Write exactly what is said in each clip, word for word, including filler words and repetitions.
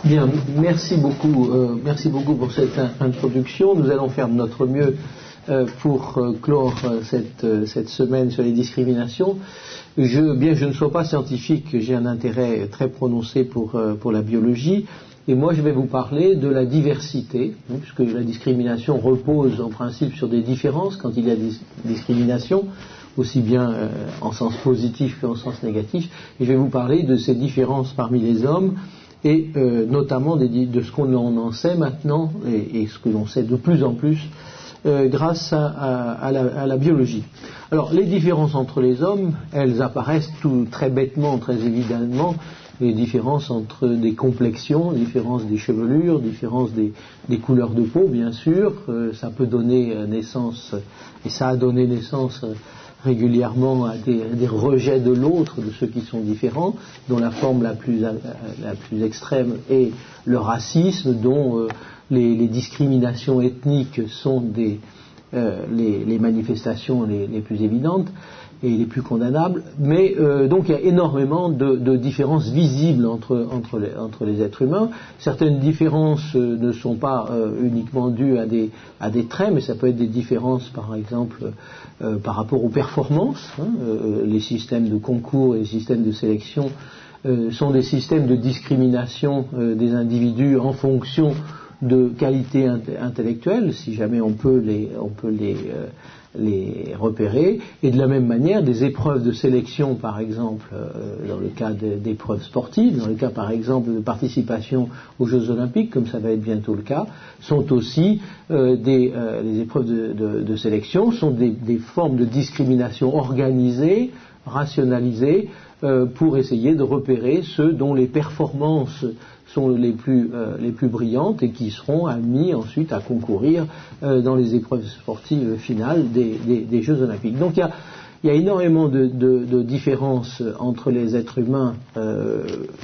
Bien, merci beaucoup, euh, merci beaucoup pour cette introduction. Nous allons faire de notre mieux euh, pour euh, clore euh, cette, euh, cette semaine sur les discriminations. Je, bien que je ne sois pas scientifique, j'ai un intérêt très prononcé pour, euh, pour la biologie. Et moi, je vais vous parler de la diversité, hein, puisque la discrimination repose en principe sur des différences quand il y a des discriminations, aussi bien euh, en sens positif qu'en sens négatif. Et je vais vous parler de ces différences parmi les hommes, et euh, notamment des, de ce qu'on en sait maintenant et, et ce que l'on sait de plus en plus euh, grâce à, à, à, la, à la biologie. Alors les différences entre les hommes, elles apparaissent tout très bêtement, très évidemment, les différences entre des complexions, différences des chevelures, différences des, des couleurs de peau, bien sûr. Euh, ça peut donner naissance, et ça a donné naissance euh, régulièrement à des, à des rejets de l'autre, de ceux qui sont différents, dont la forme la plus, la plus extrême est le racisme, dont euh, les, les discriminations ethniques sont des, euh, les, les manifestations les, les plus évidentes et les plus condamnables. Mais euh, donc il y a énormément de, de différences visibles entre, entre, les, entre les êtres humains. Certaines différences euh, ne sont pas euh, uniquement dues à des, à des traits, mais ça peut être des différences, par exemple, euh, par rapport aux performances. Hein, euh, les systèmes de concours et les systèmes de sélection euh, sont des systèmes de discrimination euh, des individus en fonction de qualités intellectuelles, si jamais on peut les, on peut les, euh, les repérer, et de la même manière, des épreuves de sélection, par exemple, euh, dans le cas d'épreuves sportives, dans le cas, par exemple, de participation aux Jeux Olympiques, comme ça va être bientôt le cas, sont aussi euh, des euh, les épreuves de, de, de sélection, sont des, des formes de discrimination organisées, rationalisées, euh, pour essayer de repérer ceux dont les performances sont les plus, euh, les plus brillantes et qui seront admis ensuite à concourir euh, dans les épreuves sportives finales des, des, des Jeux Olympiques. Donc il y a, il y a énormément de, de, de différences entre les êtres humains euh,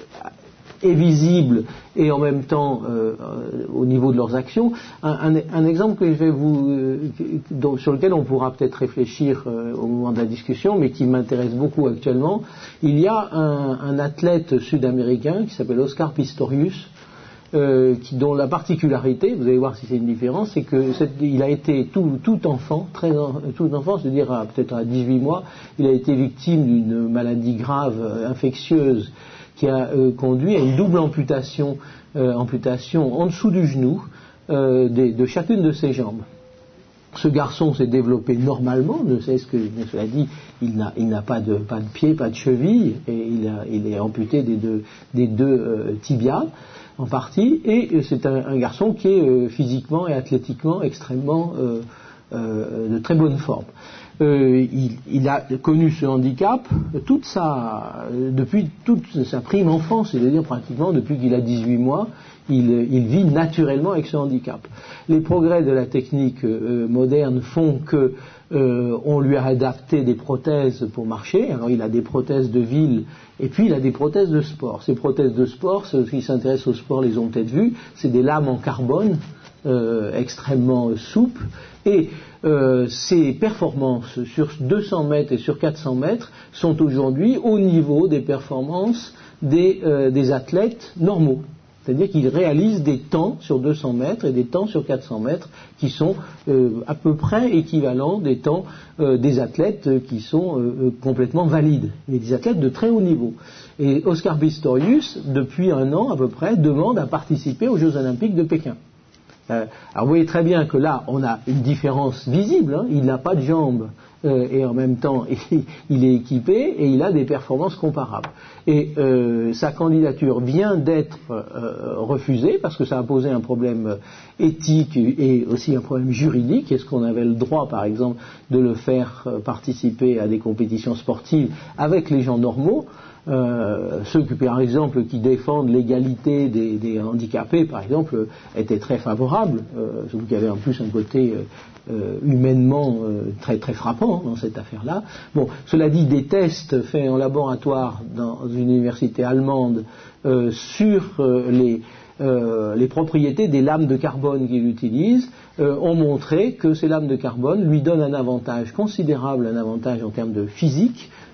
et visibles et en même temps euh, euh, au niveau de leurs actions. Un, un, un exemple que je vais vous, euh, donc, sur lequel on pourra peut-être réfléchir euh, au moment de la discussion, mais qui m'intéresse beaucoup actuellement, il y a un, un athlète sud-américain qui s'appelle Oscar Pistorius, euh, qui, dont la particularité, vous allez voir si c'est une différence, c'est que cette, il a été tout, tout enfant, très tout enfant, c'est-à-dire peut-être à dix-huit mois, il a été victime d'une maladie grave, euh, infectieuse, qui a euh, conduit à une double amputation, euh, amputation en dessous du genou euh, de, de chacune de ses jambes. Ce garçon s'est développé normalement, ne sais ce que cela dit, il n'a, il n'a pas de, pas de pied, pas de cheville, et il, a, il est amputé des deux, des deux euh, tibias en partie, et c'est un, un garçon qui est euh, physiquement et athlétiquement extrêmement euh, euh, de très bonne forme. Euh, il, il a connu ce handicap toute sa, depuis toute sa prime enfance, c'est-à-dire pratiquement depuis qu'il a dix-huit mois, il, il vit naturellement avec ce handicap. Les progrès de la technique euh, moderne font que euh, on lui a adapté des prothèses pour marcher. Alors il a des prothèses de ville et puis il a des prothèses de sport. Ces prothèses de sport, ceux qui s'intéressent au sport les ont peut-être vues, c'est des lames en carbone euh, extrêmement souples, et Euh, ces performances sur deux cents mètres et sur quatre cents mètres sont aujourd'hui au niveau des performances des, euh, des athlètes normaux. C'est-à-dire qu'ils réalisent des temps sur deux cents mètres et des temps sur quatre cents mètres qui sont euh, à peu près équivalents des temps euh, des athlètes qui sont euh, complètement valides, mais des athlètes de très haut niveau. Et Oscar Pistorius, depuis un an à peu près, demande à participer aux Jeux Olympiques de Pékin. Euh, alors vous voyez très bien que là on a une différence visible, hein, il n'a pas de jambes euh, et en même temps il, il est équipé et il a des performances comparables. Et euh, sa candidature vient d'être euh, refusée parce que ça a posé un problème éthique et aussi un problème juridique. Est-ce qu'on avait le droit par exemple de le faire participer à des compétitions sportives avec les gens normaux? Euh, ceux qui, par exemple, qui défendent l'égalité des, des handicapés, par exemple, étaient très favorables, euh, surtout qu'il y avait en plus un côté euh, humainement euh, très très frappant dans cette affaire-là. Bon, cela dit, des tests faits en laboratoire dans une université allemande euh, sur euh, les Euh, les propriétés des lames de carbone qu'il utilise euh, ont montré que ces lames de carbone lui donnent un avantage considérable, un avantage en termes de physique,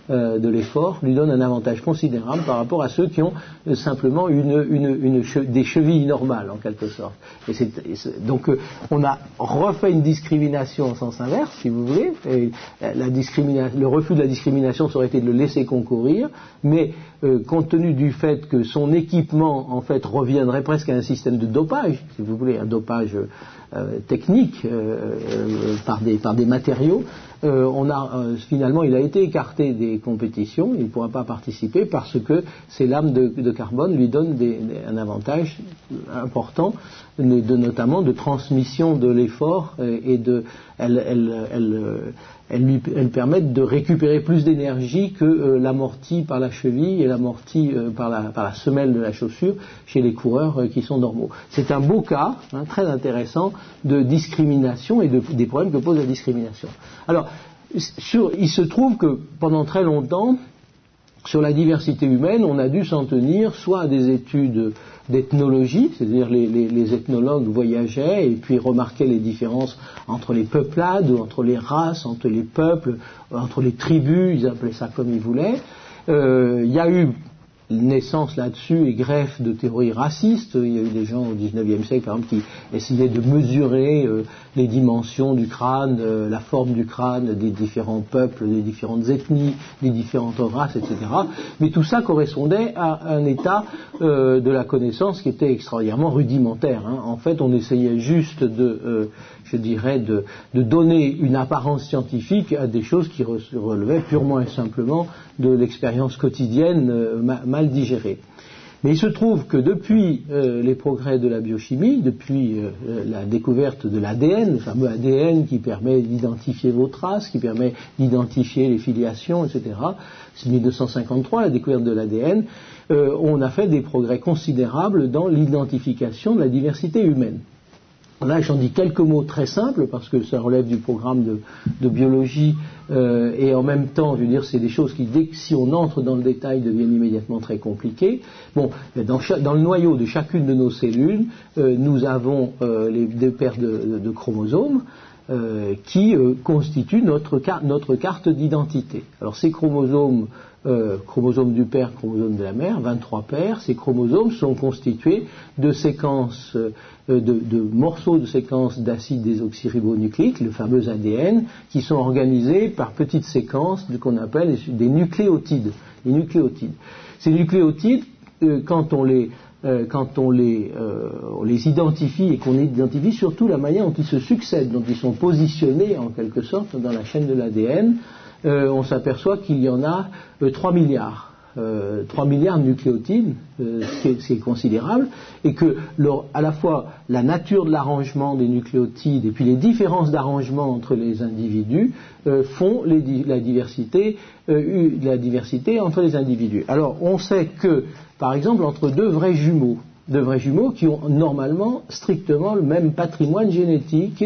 euh, de l'effort lui donne un avantage considérable par rapport à ceux qui ont euh, simplement une, une, une che- des chevilles normales en quelque sorte. Et c'est, et c'est, donc euh, on a refait une discrimination en sens inverse, si vous voulez. Et la discrimina- le refus de la discrimination, ça aurait été de le laisser concourir, mais euh, compte tenu du fait que son équipement en fait reviendrait presque à un système de dopage, si vous voulez, un dopage euh, technique euh, euh, par des par des matériaux, euh, on a euh, finalement il a été écarté des compétitions, il ne pourra pas participer parce que ces lames de, de carbone lui donnent des, des, un avantage important, de, de, notamment de transmission de l'effort et, et de elles, elles, elles, elles lui elles permettent de récupérer plus d'énergie que euh, l'amorti par la cheville et l'amorti euh, par, la, par la semelle de la chaussure chez les coureurs euh, qui sont normaux. C'est un beau cas, hein, très intéressant, de discrimination et de, des problèmes que pose la discrimination. Alors, sur, il se trouve que pendant très longtemps, sur la diversité humaine, on a dû s'en tenir soit à des études d'ethnologie, c'est-à-dire les, les, les ethnologues voyageaient et puis remarquaient les différences entre les peuplades, entre les races, entre les peuples, entre les tribus, ils appelaient ça comme ils voulaient. Euh, il y a eu naissance là-dessus et greffe de théories racistes. Il y a eu des gens au dix-neuvième siècle, par exemple, qui essayaient de mesurer euh, les dimensions du crâne, euh, la forme du crâne des différents peuples, des différentes ethnies, des différentes races, et cetera. Mais tout ça correspondait à un état euh, de la connaissance qui était extraordinairement rudimentaire. Hein. En fait, on essayait juste de, euh, je dirais, de, de donner une apparence scientifique à des choses qui relevaient purement et simplement de l'expérience quotidienne euh, mal digérée. Mais il se trouve que depuis euh, les progrès de la biochimie, depuis euh, la découverte de l'A D N, le fameux A D N qui permet d'identifier vos traces, qui permet d'identifier les filiations, et cetera, c'est mille deux cent cinquante-trois, la découverte de l'A D N, euh, on a fait des progrès considérables dans l'identification de la diversité humaine. Là, j'en dis quelques mots très simples parce que ça relève du programme de, de biologie euh, et en même temps, je veux dire, c'est des choses qui, dès que si on entre dans le détail, deviennent immédiatement très compliquées. Bon, dans, cha- dans le noyau de chacune de nos cellules, euh, nous avons euh, les deux paires de, de chromosomes euh, qui euh, constituent notre, car- notre carte d'identité. Alors, ces chromosomes Euh, chromosomes du père, chromosomes de la mère, vingt-trois paires. Ces chromosomes sont constitués de séquences, euh, de, de morceaux de séquences d'acide désoxyribonucléique, le fameux A D N, qui sont organisés par petites séquences de, qu'on appelle des nucléotides. Les nucléotides. Ces nucléotides, euh, quand on les Euh, quand on les, euh, on les identifie et qu'on identifie surtout la manière dont ils se succèdent, dont ils sont positionnés en quelque sorte dans la chaîne de l'A D N, euh, on s'aperçoit qu'il y en a euh, trois milliards. Euh, trois milliards de nucléotides, euh, c'est, c'est considérable, et que leur, à la fois la nature de l'arrangement des nucléotides et puis les différences d'arrangement entre les individus euh, font les, la, diversité, euh, la diversité entre les individus. Alors on sait que, par exemple, entre deux vrais jumeaux, deux vrais jumeaux qui ont normalement strictement le même patrimoine génétique,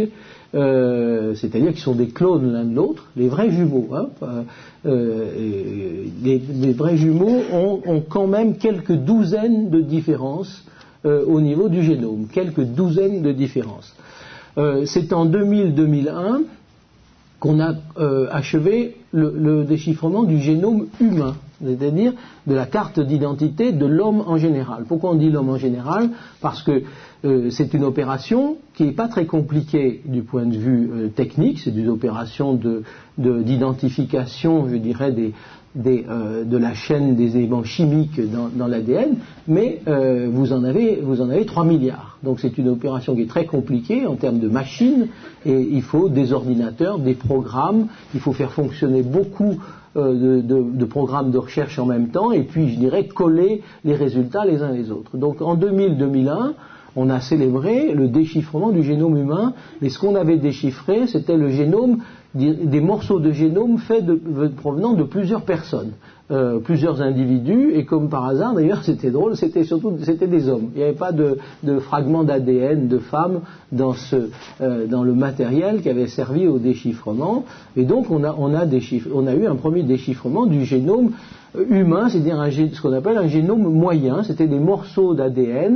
Euh, c'est-à-dire qu'ils sont des clones l'un de l'autre, les vrais jumeaux. Hein, euh, les, les vrais jumeaux ont, ont quand même quelques douzaines de différences euh, au niveau du génome, quelques douzaines de différences. Euh, c'est en deux mille deux mille un qu'on a euh, achevé le, le déchiffrement du génome humain, c'est-à-dire de la carte d'identité de l'homme en général. Pourquoi on dit l'homme en général ? Parce que euh, c'est une opération qui n'est pas très compliquée du point de vue euh, technique, c'est une opération de, de, d'identification, je dirais, des, des, euh, de la chaîne des éléments chimiques dans, dans l'A D N, mais euh, vous en avez, vous en avez trois milliards. Donc c'est une opération qui est très compliquée en termes de machines, et il faut des ordinateurs, des programmes, il faut faire fonctionner beaucoup euh, de, de, de programmes de recherche en même temps, et puis je dirais coller les résultats les uns les autres. Donc en deux mille deux mille un, on a célébré le déchiffrement du génome humain, et ce qu'on avait déchiffré, c'était le génome, des morceaux de génome faits de, provenant de plusieurs personnes, euh, plusieurs individus, et comme par hasard, d'ailleurs, c'était drôle, c'était surtout c'était des hommes. Il n'y avait pas de, de fragments d'A D N de femmes dans, ce, euh, dans le matériel qui avait servi au déchiffrement, et donc on a, on a, déchiffre, on a eu un premier déchiffrement du génome humain, c'est-à-dire un, ce qu'on appelle un génome moyen, c'était des morceaux d'A D N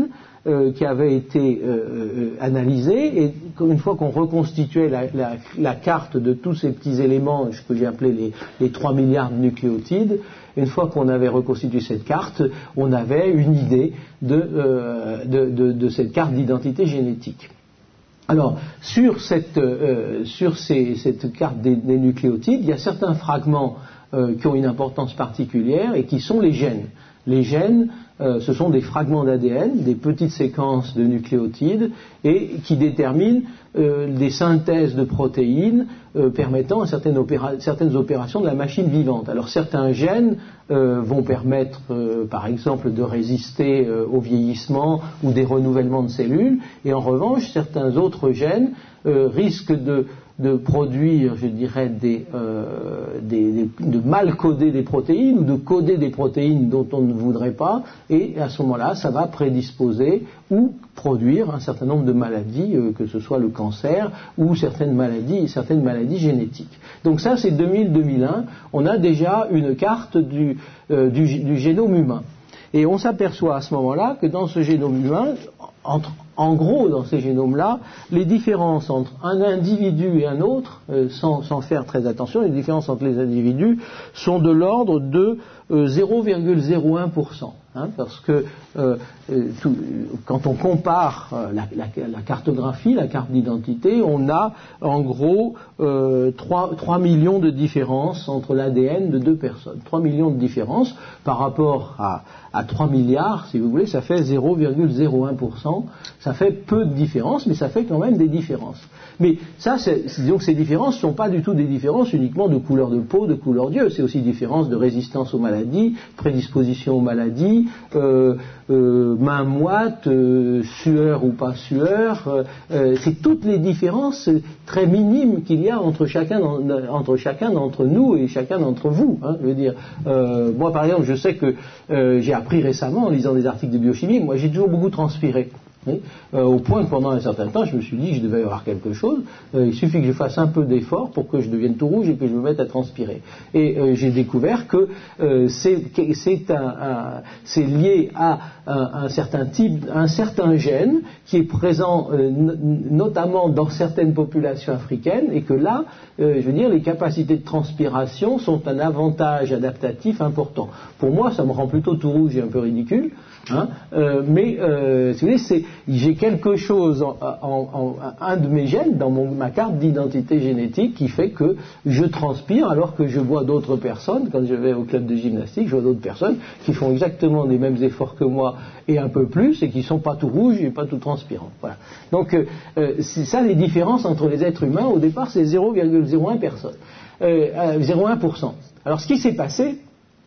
euh, qui avait été euh, euh, analysée, et une fois qu'on reconstituait la, la, la carte de tous ces petits éléments, ce que j'ai appelé les, les trois milliards de nucléotides, une fois qu'on avait reconstitué cette carte, on avait une idée de, euh, de, de, de cette carte d'identité génétique. Alors, sur cette, euh, sur ces, cette carte des, des nucléotides, il y a certains fragments euh, qui ont une importance particulière et qui sont les gènes. Les gènes, euh, ce sont des fragments d'A D N, des petites séquences de nucléotides, et qui déterminent euh, des synthèses de protéines euh, permettant certaines, opéra- certaines opérations de la machine vivante. Alors certains gènes euh, vont permettre, euh, par exemple, de résister euh, au vieillissement ou des renouvellements de cellules, et en revanche, certains autres gènes euh, risquent de de produire, je dirais, des, euh, des, des, de mal coder des protéines ou de coder des protéines dont on ne voudrait pas, et à ce moment-là, ça va prédisposer ou produire un certain nombre de maladies, euh, que ce soit le cancer ou certaines maladies, certaines maladies génétiques. Donc ça, c'est deux mille à deux mille un, on a déjà une carte du, euh, du, du génome humain. Et on s'aperçoit à ce moment-là que dans ce génome humain, entre, en gros, dans ces génomes-là, les différences entre un individu et un autre, euh, sans, sans faire très attention, les différences entre les individus sont de l'ordre de euh, zéro virgule zéro un pour cent. Hein, parce que euh, tout, quand on compare euh, la, la, la cartographie, la carte d'identité, on a en gros euh, trois millions de différences entre l'A D N de deux personnes. trois millions de différences par rapport à, à trois milliards, si vous voulez, ça fait zéro virgule zéro un pour cent. Ça fait peu de différences, mais ça fait quand même des différences. Mais ça, c'est, disons que ces différences ne sont pas du tout des différences uniquement de couleur de peau, de couleur d'yeux. C'est aussi des différences de résistance aux maladies, prédisposition aux maladies, euh, euh, main moite, euh, sueur ou pas sueur. Euh, c'est toutes les différences très minimes qu'il y a entre chacun, entre chacun d'entre nous et chacun d'entre vous. Hein, je veux dire, euh, moi par exemple, je sais que euh, j'ai appris récemment en lisant des articles de biochimie, moi j'ai toujours beaucoup transpiré. Oui, euh, au point que pendant un certain temps, je me suis dit que je devais avoir quelque chose. Euh, il suffit que je fasse un peu d'effort pour que je devienne tout rouge et que je me mette à transpirer. Et euh, j'ai découvert que euh, c'est, c'est, un, un, c'est lié à un, un certain type, un certain gène qui est présent euh, n- notamment dans certaines populations africaines, et que là, euh, je veux dire, les capacités de transpiration sont un avantage adaptatif important. Pour moi, ça me rend plutôt tout rouge et un peu ridicule. Hein, euh, mais euh, si vous voulez, c'est, j'ai quelque chose, en, en, en, un de mes gènes dans mon, ma carte d'identité génétique qui fait que je transpire, alors que je vois d'autres personnes, quand je vais au club de gymnastique, je vois d'autres personnes qui font exactement les mêmes efforts que moi et un peu plus, et qui sont pas tout rouges et pas tout transpirants. Voilà. Donc euh, euh, c'est ça les différences entre les êtres humains. Au départ, c'est zéro virgule zéro un personnes, euh, zéro virgule un pour cent. Alors ce qui s'est passé,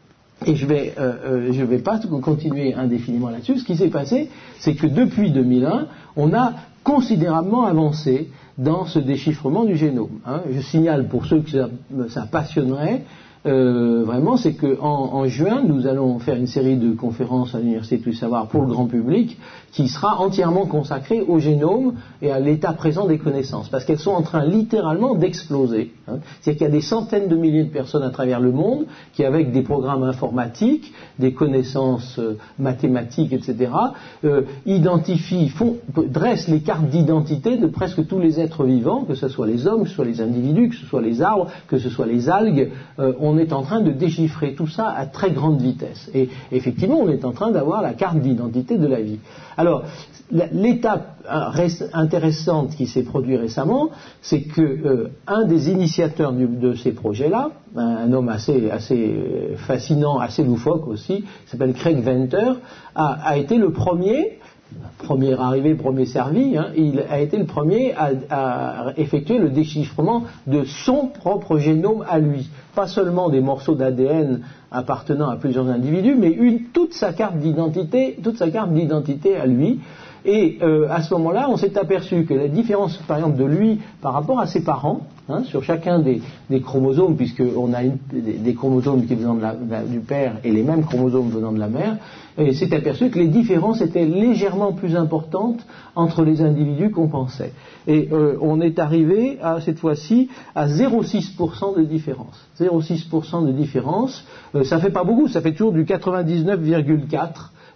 et je vais, euh, euh, je vais pas continuer indéfiniment là-dessus. Ce qui s'est passé, c'est que depuis deux mille un, on a considérablement avancé dans ce déchiffrement du génome. Hein. Je signale pour ceux que ça, ça passionnerait, euh, vraiment, c'est qu'en en juin, nous allons faire une série de conférences à l'Université de Savoir pour le grand public, qui sera entièrement consacrée au génome et à l'état présent des connaissances, parce qu'elles sont en train littéralement d'exploser. Hein. C'est-à-dire qu'il y a des centaines de milliers de personnes à travers le monde qui, avec des programmes informatiques, des connaissances euh, mathématiques, et cetera, euh, identifient, font, dressent les cartes d'identité de presque tous les êtres vivants, que ce soit les hommes, que ce soit les individus, que ce soit les arbres, que ce soit les algues. Euh, on est en train de déchiffrer tout ça à très grande vitesse. Et effectivement, on est en train d'avoir la carte d'identité de la vie. Alors, l'étape intéressante qui s'est produite récemment, c'est que euh, un des initiateurs du, de ces projets-là, un, un homme assez, assez fascinant, assez loufoque aussi, s'appelle Craig Venter, a, a été le premier, premier arrivé, premier servi, hein, il a été le premier à, à effectuer le déchiffrement de son propre génome à lui. Pas seulement des morceaux d'A D N appartenant à plusieurs individus, mais une, toute sa carte d'identité, toute sa carte d'identité à lui. Et euh, à ce moment-là, on s'est aperçu que la différence, par exemple, de lui par rapport à ses parents, hein, sur chacun des, des chromosomes, puisqu'on a une, des, des chromosomes qui venant de la, de la, du père et les mêmes chromosomes venant de la mère, et s'est aperçu que les différences étaient légèrement plus importantes entre les individus qu'on pensait. Et euh, on est arrivé, à, cette fois-ci, à zéro virgule six pour cent de différence. zéro virgule six pour cent de différence, euh, ça fait pas beaucoup, ça fait toujours du quatre-vingt-dix-neuf virgule quatre.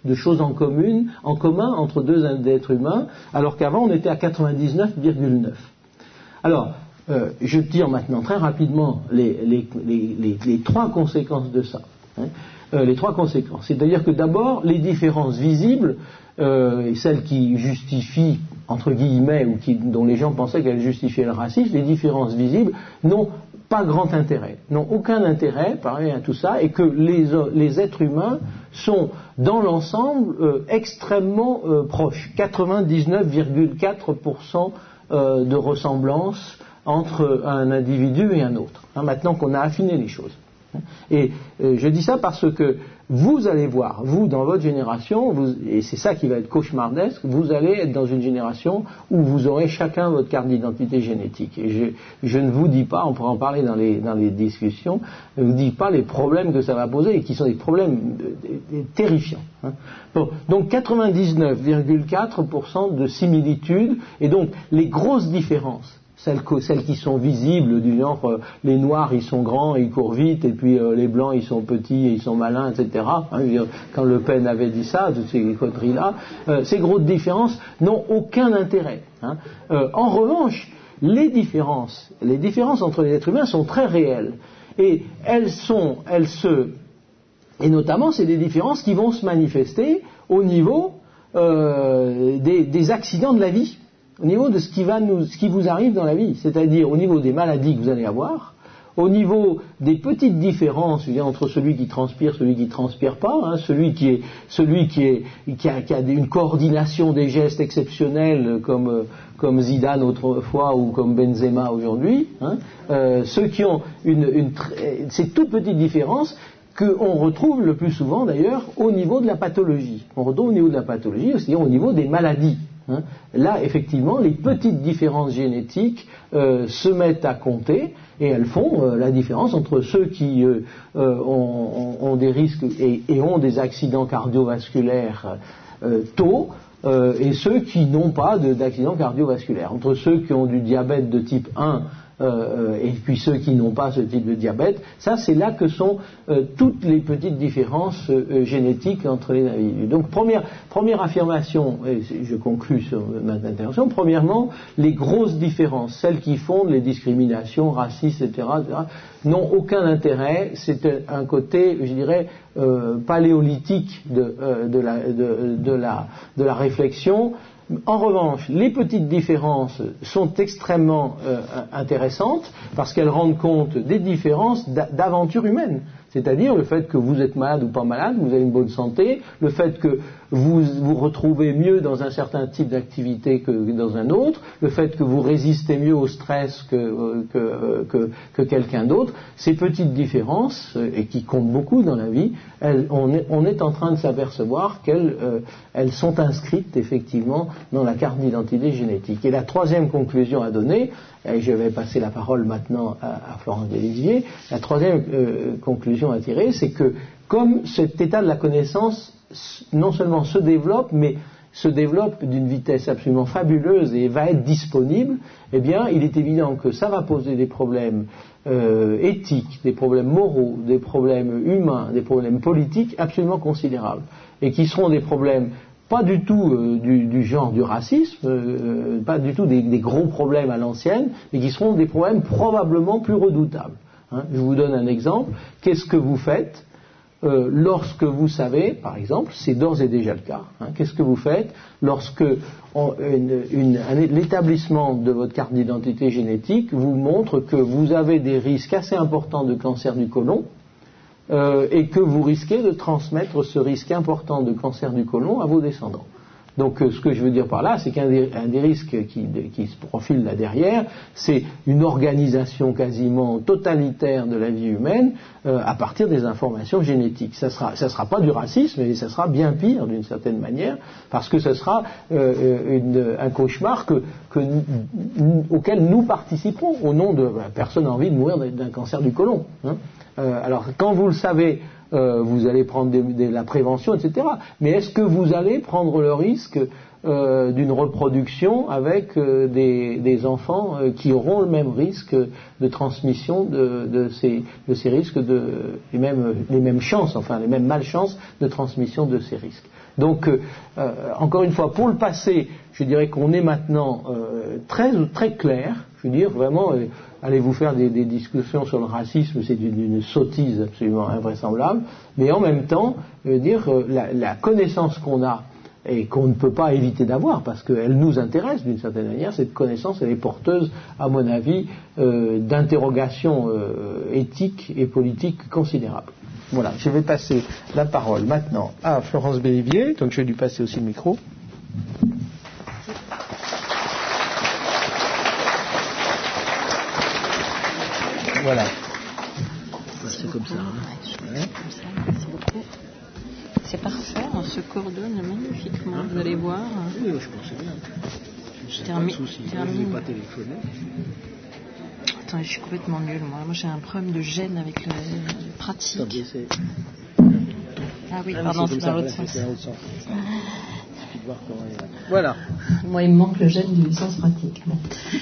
de choses en commune, en commun entre deux êtres humains, alors qu'avant on était à quatre-vingt-dix-neuf virgule neuf. Alors, euh, je tire maintenant très rapidement les, les, les, les, les trois conséquences de ça. Hein. Euh, les trois conséquences. C'est-à-dire que d'abord, les différences visibles, euh, et celles qui justifient, entre guillemets, ou qui, dont les gens pensaient qu'elles justifiaient le racisme, les différences visibles n'ont pas grand intérêt, n'ont aucun intérêt, pareil à tout ça, et que les, les êtres humains sont, dans l'ensemble, euh, extrêmement euh, proches. quatre-vingt-dix-neuf virgule quatre pour cent euh, de ressemblance entre un individu et un autre, hein, maintenant qu'on a affiné les choses. Et euh, je dis ça parce que vous allez voir, vous dans votre génération, vous, et c'est ça qui va être cauchemardesque, vous allez être dans une génération où vous aurez chacun votre carte d'identité génétique. Et je, je ne vous dis pas, on pourra en parler dans les, dans les discussions, je ne vous dis pas les problèmes que ça va poser et qui sont des problèmes euh, terrifiants. Hein. Bon, donc quatre-vingt-dix-neuf virgule quatre pour cent de similitudes, et donc les grosses différences. Celles, que, celles qui sont visibles, du genre euh, les noirs ils sont grands, ils courent vite, et puis euh, les blancs ils sont petits, et ils sont malins, et cetera. Hein, quand Le Pen avait dit ça, toutes ces conneries-là, euh, ces grosses différences n'ont aucun intérêt. Hein. Euh, en revanche, les différences, les différences entre les êtres humains sont très réelles, et elles sont, elles se, et notamment c'est des différences qui vont se manifester au niveau euh, des, des accidents de la vie. Au niveau de ce qui, va nous, ce qui vous arrive dans la vie, c'est-à-dire au niveau des maladies que vous allez avoir, au niveau des petites différences entre celui qui transpire et celui qui ne transpire pas, hein, celui, qui, est, celui qui, est, qui, a, qui a une coordination des gestes exceptionnels comme, comme Zidane autrefois ou comme Benzema aujourd'hui, hein, euh, ceux qui ont une, une, ces toutes petites différences qu'on retrouve le plus souvent d'ailleurs au niveau de la pathologie. On retrouve au niveau de la pathologie, c'est-à-dire au niveau des maladies. Hein. Là, effectivement, les petites différences génétiques euh, se mettent à compter et elles font euh, la différence entre ceux qui euh, euh, ont, ont des risques et, et ont des accidents cardiovasculaires euh, tôt euh, et ceux qui n'ont pas de, d'accidents cardiovasculaires. Entre ceux qui ont du diabète de type un Euh, et puis ceux qui n'ont pas ce type de diabète, ça c'est là que sont euh, toutes les petites différences euh, génétiques entre les individus. Donc première, première affirmation, et je conclus sur ma intervention, premièrement, les grosses différences, celles qui fondent les discriminations, racistes, et cetera, et cetera, n'ont aucun intérêt, c'est un côté, je dirais, euh, paléolithique de, euh, de, la, de, de, la, de la réflexion. En revanche, les petites différences sont extrêmement euh, intéressantes parce qu'elles rendent compte des différences d'aventure humaine. C'est-à-dire le fait que vous êtes malade ou pas malade, vous avez une bonne santé, le fait que vous vous retrouvez mieux dans un certain type d'activité que dans un autre, le fait que vous résistez mieux au stress que, que, que, que quelqu'un d'autre. Ces petites différences, et qui comptent beaucoup dans la vie, elles, on, est, on est en train de s'apercevoir qu'elles euh, elles sont inscrites effectivement dans la carte d'identité génétique. Et la troisième conclusion à donner, et je vais passer la parole maintenant à, à Florence Delizier, la troisième euh, conclusion à tirer, c'est que comme cet état de la connaissance non seulement se développe, mais se développe d'une vitesse absolument fabuleuse et va être disponible, eh bien, il est évident que ça va poser des problèmes euh, éthiques, des problèmes moraux, des problèmes humains, des problèmes politiques absolument considérables, et qui seront des problèmes pas du tout euh, du, du genre du racisme, euh, pas du tout des, des gros problèmes à l'ancienne, mais qui seront des problèmes probablement plus redoutables. Hein. Je vous donne un exemple. Qu'est-ce que vous faites euh, lorsque vous savez, par exemple, c'est d'ores et déjà le cas, hein, qu'est-ce que vous faites lorsque on, une, une, un, l'établissement de votre carte d'identité génétique vous montre que vous avez des risques assez importants de cancer du côlon, Euh, et que vous risquez de transmettre ce risque important de cancer du côlon à vos descendants. Donc euh, ce que je veux dire par là, c'est qu'un des, un des risques qui, de, qui se profile là derrière, c'est une organisation quasiment totalitaire de la vie humaine euh, à partir des informations génétiques. Ça sera, ça sera pas du racisme, mais ça sera bien pire d'une certaine manière, parce que ce sera euh, une, un cauchemar que, que, auquel nous participerons au nom de ben, personne n'a envie de mourir d'un cancer du côlon. Hein. Euh, alors quand vous le savez, euh, vous allez prendre des, des, la prévention, et cetera. Mais est-ce que vous allez prendre le risque euh, d'une reproduction avec euh, des, des enfants euh, qui auront le même risque de transmission de, de, ces, de ces risques, de, les, mêmes, les mêmes chances, enfin les mêmes malchances de transmission de ces risques. Donc, euh, euh, encore une fois, pour le passé, je dirais qu'on est maintenant euh, très, très clair. Je veux dire, vraiment, euh, allez vous faire des, des discussions sur le racisme, c'est une, une sottise absolument invraisemblable. Mais en même temps, je veux dire, euh, la, la connaissance qu'on a et qu'on ne peut pas éviter d'avoir, parce qu'elle nous intéresse d'une certaine manière, cette connaissance, elle est porteuse, à mon avis, euh, d'interrogations euh, éthiques et politiques considérables. Voilà, je vais passer la parole maintenant à Florence Bélivier, donc je vais lui passer aussi le micro. Voilà. C'est comme ça. Hein. Ouais. Comme ça. Merci beaucoup. C'est parfait, on se coordonne magnifiquement, hein, vous allez voir. Oui, je pensais bien. Je termine. Je ne vais pas téléphoner. Attends, je suis complètement nulle, moi. Moi, j'ai un problème de gêne avec le, le pratique. Ah oui, ah, pardon, c'est, c'est dans l'autre sens. sens. Voilà. Moi, il me manque le gêne du sens pratique. Bon.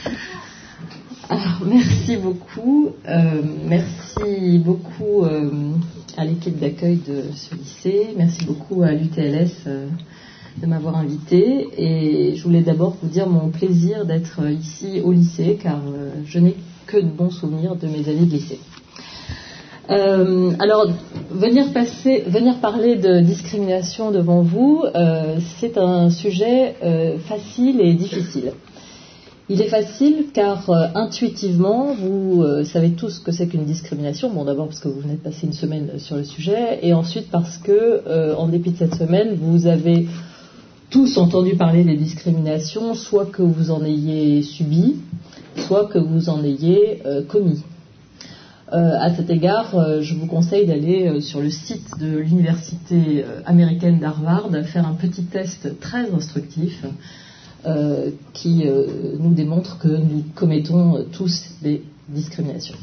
Alors, merci beaucoup. Euh, merci beaucoup euh, à l'équipe d'accueil de ce lycée. Merci beaucoup à l'U T L S euh, de m'avoir invité. Et je voulais d'abord vous dire mon plaisir d'être ici au lycée, car euh, je n'ai que de bons souvenirs de mes années de lycée. Euh, alors, venir, passer, venir parler de discrimination devant vous, euh, c'est un sujet euh, facile et difficile. Il est facile car euh, intuitivement, vous euh, savez tous ce que c'est qu'une discrimination. Bon, d'abord parce que vous venez de passer une semaine sur le sujet, et ensuite parce que, euh, en dépit de cette semaine, vous avez tous entendu parler des discriminations, soit que vous en ayez subi, soit que vous en ayez euh, commis. Euh, à cet égard, euh, je vous conseille d'aller euh, sur le site de l'université euh, américaine d'Harvard faire un petit test très instructif euh, qui euh, nous démontre que nous commettons euh, tous des discriminations.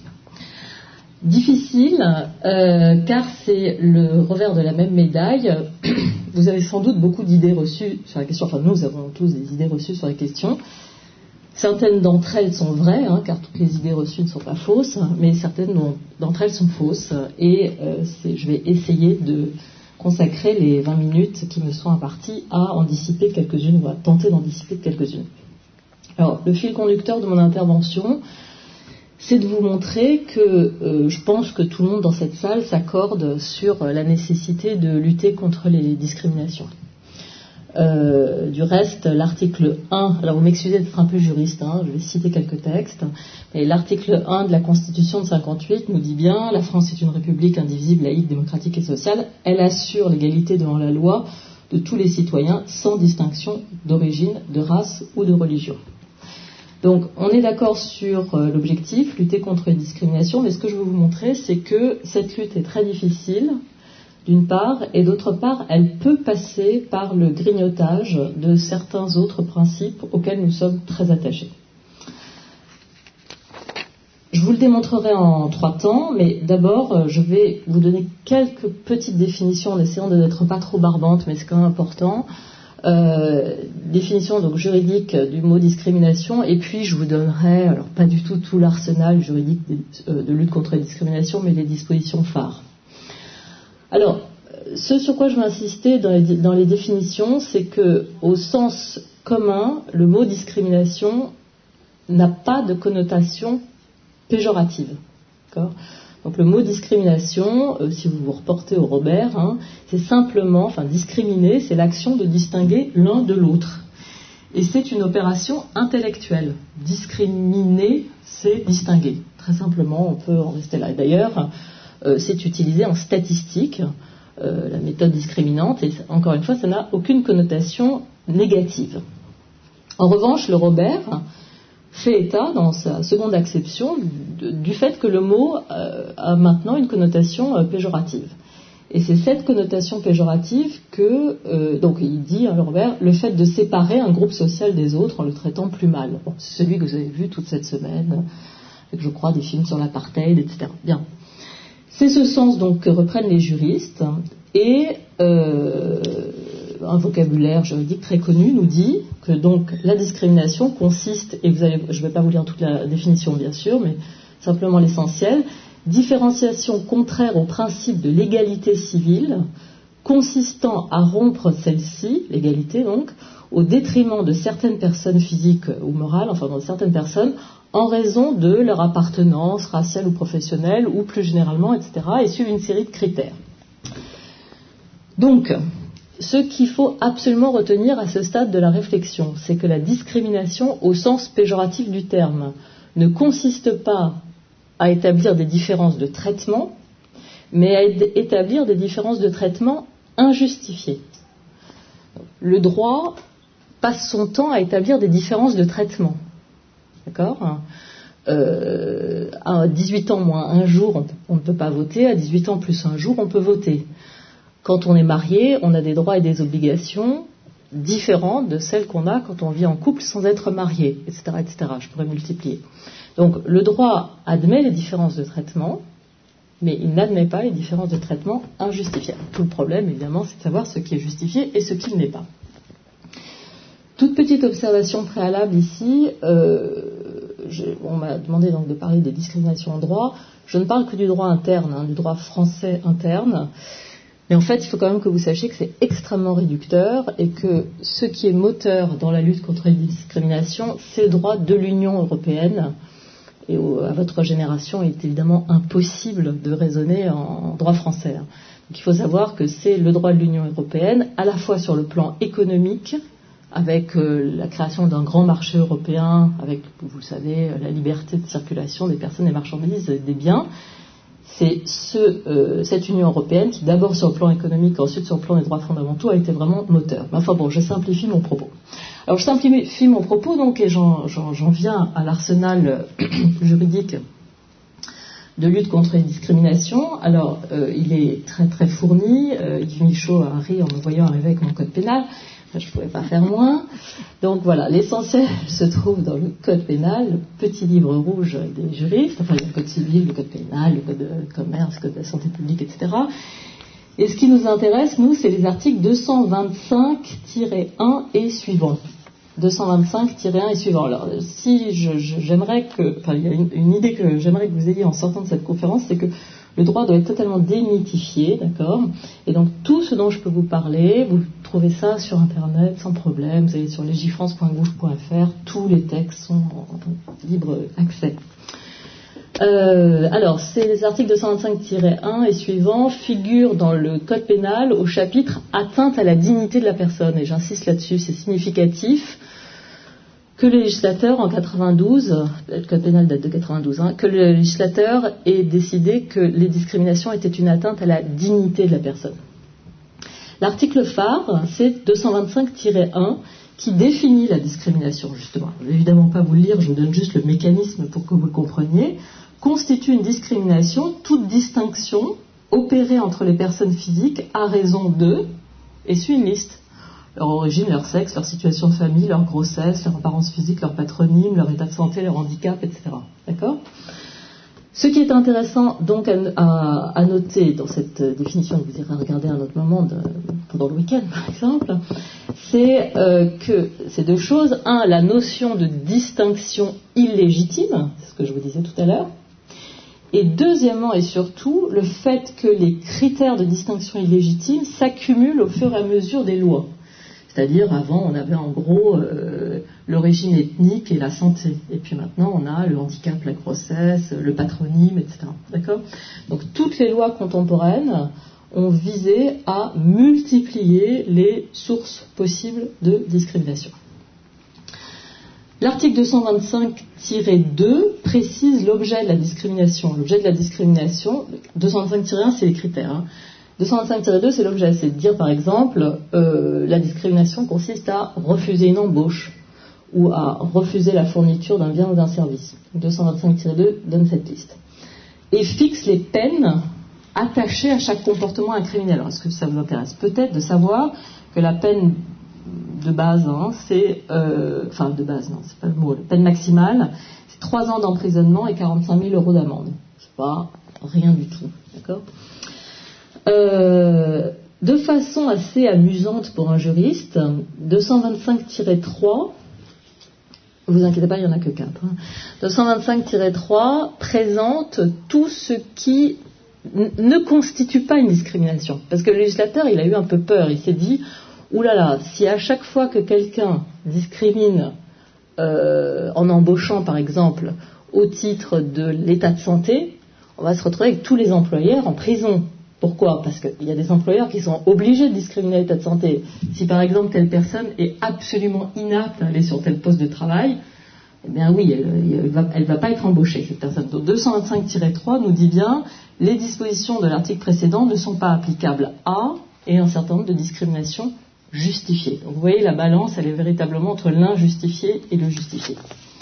Difficile, euh, car c'est le revers de la même médaille. Vous avez sans doute beaucoup d'idées reçues sur la question, enfin nous avons tous des idées reçues sur la question. Certaines d'entre elles sont vraies, hein, car toutes les idées reçues ne sont pas fausses, mais certaines d'entre elles sont fausses. Et euh, c'est, je vais essayer de consacrer les vingt minutes qui me sont imparties à en dissiper quelques-unes, ou à tenter d'en dissiper quelques-unes. Alors, le fil conducteur de mon intervention, c'est de vous montrer que euh, je pense que tout le monde dans cette salle s'accorde sur la nécessité de lutter contre les discriminations. Euh, du reste, l'article un, alors vous m'excusez d'être un peu juriste, hein, je vais citer quelques textes, mais l'article un de la Constitution de cinquante-huit nous dit bien: la France est une république indivisible, laïque, démocratique et sociale. Elle assure l'égalité devant la loi de tous les citoyens sans distinction d'origine, de race ou de religion. Donc, on est d'accord sur euh, l'objectif, lutter contre les discriminations, mais ce que je veux vous montrer, c'est que cette lutte est très difficile, d'une part, et d'autre part, elle peut passer par le grignotage de certains autres principes auxquels nous sommes très attachés. Je vous le démontrerai en trois temps, mais d'abord, je vais vous donner quelques petites définitions en essayant de n'être pas trop barbante, mais c'est quand même important. Euh, définition donc juridique du mot discrimination, et puis je vous donnerai, alors pas du tout tout l'arsenal juridique de, euh, de lutte contre les discriminations, mais les dispositions phares. Alors, ce sur quoi je vais insister dans les, dans les définitions, c'est que, au sens commun, le mot discrimination n'a pas de connotation péjorative. D'accord ? Donc le mot discrimination, euh, si vous vous reportez au Robert, hein, c'est simplement, enfin discriminer, c'est l'action de distinguer l'un de l'autre. Et c'est une opération intellectuelle. Discriminer, c'est distinguer. Très simplement, on peut en rester là. D'ailleurs, euh, c'est utilisé en statistique, euh, la méthode discriminante, et encore une fois, ça n'a aucune connotation négative. En revanche, le Robert fait état, dans sa seconde acception, du fait que le mot euh, a maintenant une connotation euh, péjorative. Et c'est cette connotation péjorative que, euh, donc il dit, hein, Robert, le fait de séparer un groupe social des autres en le traitant plus mal. Bon, c'est celui que vous avez vu toute cette semaine, avec, je crois, des films sur l'apartheid, et cetera. Bien. C'est ce sens donc que reprennent les juristes, et euh, un vocabulaire juridique très connu, nous dit que donc la discrimination consiste, et vous allez, je ne vais pas vous lire toute la définition bien sûr, mais simplement l'essentiel, différenciation contraire au principe de l'égalité civile, consistant à rompre celle-ci, l'égalité donc, au détriment de certaines personnes physiques ou morales, enfin de certaines personnes, en raison de leur appartenance raciale ou professionnelle, ou plus généralement, et cetera, et suivent une série de critères. Donc, ce qu'il faut absolument retenir à ce stade de la réflexion, c'est que la discrimination, au sens péjoratif du terme, ne consiste pas à établir des différences de traitement, mais à établir des différences de traitement injustifiées. Le droit passe son temps à établir des différences de traitement. D'accord ? euh, À dix-huit ans moins un jour, on ne peut pas voter. À dix-huit ans plus un jour, on peut voter. Quand on est marié, on a des droits et des obligations différentes de celles qu'on a quand on vit en couple sans être marié, et cetera, et cetera. Je pourrais multiplier. Donc, le droit admet les différences de traitement, mais il n'admet pas les différences de traitement injustifiables. Tout le problème, évidemment, c'est de savoir ce qui est justifié et ce qui ne l'est pas. Toute petite observation préalable ici, euh, je, on m'a demandé donc de parler des discriminations en droit. Je ne parle que du droit interne, hein, du droit français interne. Mais en fait, il faut quand même que vous sachiez que c'est extrêmement réducteur et que ce qui est moteur dans la lutte contre les discriminations, c'est le droit de l'Union européenne. Et au, à votre génération, il est évidemment impossible de raisonner en droit français. Donc il faut savoir que c'est le droit de l'Union européenne, à la fois sur le plan économique, avec euh, la création d'un grand marché européen, avec, vous le savez, la liberté de circulation des personnes, des marchandises, des biens. C'est ce, euh, cette Union européenne qui, d'abord sur le plan économique, ensuite sur le plan des droits fondamentaux, a été vraiment moteur. Mais enfin bon, je simplifie mon propos. Alors je simplifie mon propos, donc, et j'en, j'en, j'en viens à l'arsenal juridique de lutte contre les discriminations. Alors, euh, il est très très fourni. Euh, Yves Michaud a ri en me voyant arriver avec mon code pénal. Je ne pouvais pas faire moins. Donc voilà, l'essentiel se trouve dans le code pénal, le petit livre rouge des juristes, enfin le code civil, le code pénal, le code de commerce, le code de la santé publique, et cetera. Et ce qui nous intéresse, nous, c'est les articles deux cent vingt-cinq tiret un et suivants. deux cent vingt-cinq tiret un et suivants. Alors, si je, je, j'aimerais que, enfin, il y a une, une idée que j'aimerais que vous ayez en sortant de cette conférence, c'est que le droit doit être totalement démythifié, d'accord ? Et donc, tout ce dont je peux vous parler, vous trouvez ça sur Internet sans problème. Vous allez sur legifrance point gouv point f r, tous les textes sont en libre accès. Euh, alors, ces articles deux cent vingt-cinq tiret un et suivants figurent dans le code pénal au chapitre atteinte à la dignité de la personne. Et j'insiste là-dessus, c'est significatif que le législateur en quatre-vingt-douze, le code pénal date de quatre-vingt-douze, hein, que le législateur ait décidé que les discriminations étaient une atteinte à la dignité de la personne. L'article phare, c'est deux cent vingt-cinq tiret un, qui définit la discrimination, justement. Je ne vais évidemment pas vous le lire, je vous donne juste le mécanisme pour que vous le compreniez. Constitue une discrimination, toute distinction opérée entre les personnes physiques à raison de, et suit une liste. Leur origine, leur sexe, leur situation de famille, leur grossesse, leur apparence physique, leur patronyme, leur état de santé, leur handicap, et cetera. D'accord ? Ce qui est intéressant donc à, à, à noter dans cette définition que vous irez regarder à un autre moment, de, pendant le week-end par exemple, c'est euh, que ces deux choses. Un, la notion de distinction illégitime, c'est ce que je vous disais tout à l'heure. Et deuxièmement et surtout, le fait que les critères de distinction illégitime s'accumulent au fur et à mesure des lois. C'est-à-dire, avant, on avait en gros euh, l'origine ethnique et la santé. Et puis maintenant, on a le handicap, la grossesse, le patronyme, et cetera. D'accord ? Donc, toutes les lois contemporaines ont visé à multiplier les sources possibles de discrimination. L'article deux cent vingt-cinq tiret deux précise l'objet de la discrimination. L'objet de la discrimination, deux cent vingt-cinq tiret un, c'est les critères, hein. deux cent vingt-cinq tiret deux, c'est l'objet. C'est de dire, par exemple, euh, la discrimination consiste à refuser une embauche ou à refuser la fourniture d'un bien ou d'un service. deux cent vingt-cinq tiret deux donne cette liste. Et fixe les peines attachées à chaque comportement incriminé. Alors, est-ce que ça vous intéresse ? Peut-être de savoir que la peine de base, hein, c'est... Euh, enfin, de base, non, c'est pas le mot. La peine maximale, c'est trois ans d'emprisonnement et quarante-cinq mille euros d'amende. C'est pas rien du tout, d'accord ? Euh, de façon assez amusante pour un juriste, deux cent vingt-cinq tiret trois, vous inquiétez pas, il n'y en a que quatre, hein, deux cent vingt-cinq tiret trois présente tout ce qui n- ne constitue pas une discrimination. Parce que le législateur, il a eu un peu peur, il s'est dit, oulala, si à chaque fois que quelqu'un discrimine euh, en embauchant par exemple au titre de l'état de santé, on va se retrouver avec tous les employeurs en prison. Pourquoi ? Parce qu'il y a des employeurs qui sont obligés de discriminer à l'état de santé. Si par exemple telle personne est absolument inapte à aller sur tel poste de travail, eh bien oui, elle ne va, elle va pas être embauchée, cette personne. Donc deux cent vingt-cinq tiret trois nous dit bien, les dispositions de l'article précédent ne sont pas applicables à et un certain nombre de discriminations justifiées. Donc vous voyez, la balance, elle est véritablement entre l'injustifié et le justifié.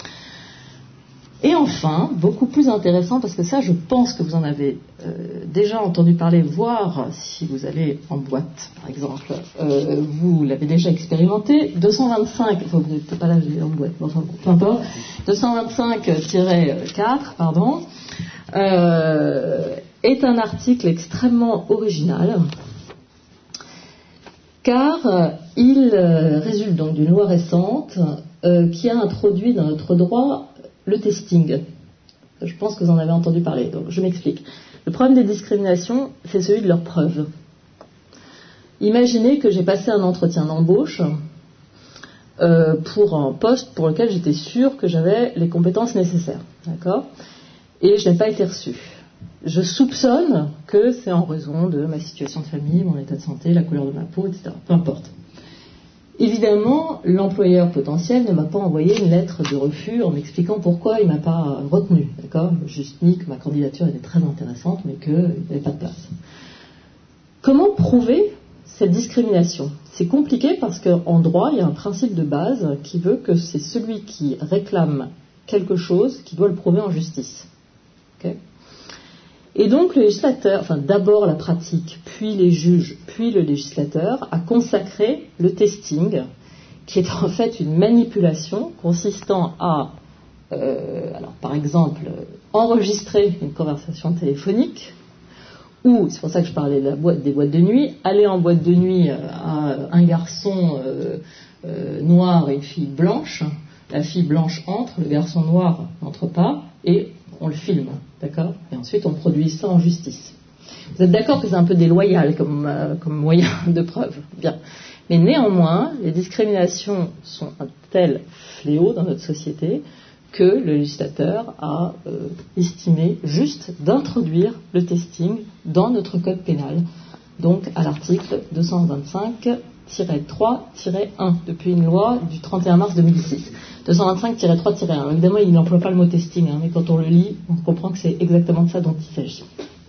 Et enfin, beaucoup plus intéressant, parce que ça, je pense que vous en avez euh, déjà entendu parler, voire si vous allez en boîte, par exemple, euh, vous l'avez déjà expérimenté, deux cent vingt-cinq, enfin vous n'êtes pas là en boîte, mais enfin peu importe, deux cent vingt-cinq tiret quatre, pardon, euh, est un article extrêmement original, car euh, il euh, résulte donc d'une loi récente euh, qui a introduit dans notre droit le testing. Je pense que vous en avez entendu parler, donc je m'explique. Le problème des discriminations, c'est celui de leur preuve. Imaginez que j'ai passé un entretien d'embauche euh, pour un poste pour lequel j'étais sûre que j'avais les compétences nécessaires, d'accord ? Et je n'ai pas été reçue. Je soupçonne que c'est en raison de ma situation de famille, mon état de santé, la couleur de ma peau, et cetera. Peu importe. Évidemment, l'employeur potentiel ne m'a pas envoyé une lettre de refus en m'expliquant pourquoi il ne m'a pas retenu. D'accord ? Juste mis que ma candidature était très intéressante, mais qu'il n'y avait pas de place. Comment prouver cette discrimination ? C'est compliqué parce qu'en droit, il y a un principe de base qui veut que c'est celui qui réclame quelque chose qui doit le prouver en justice. Okay ? Et donc le législateur, enfin d'abord la pratique, puis les juges, puis le législateur, a consacré le testing, qui est en fait une manipulation consistant à, euh, alors par exemple, enregistrer une conversation téléphonique, ou, c'est pour ça que je parlais de la boîte, des boîtes de nuit, aller en boîte de nuit à un garçon euh, euh, noir et une fille blanche, la fille blanche entre, le garçon noir n'entre pas, et on le filme, d'accord ? Et ensuite on produit ça en justice. Vous êtes d'accord que c'est un peu déloyal comme, euh, comme moyen de preuve ? Bien. Mais néanmoins, les discriminations sont un tel fléau dans notre société que le législateur a euh, estimé juste d'introduire le testing dans notre code pénal, donc à l'article deux cent vingt-cinq tiret trois tiret un, depuis une loi du trente et un mars deux mille six. deux cent vingt-cinq tiret trois tiret un. Évidemment, il n'emploie pas le mot testing, hein, mais quand on le lit, on comprend que c'est exactement de ça dont il s'agit.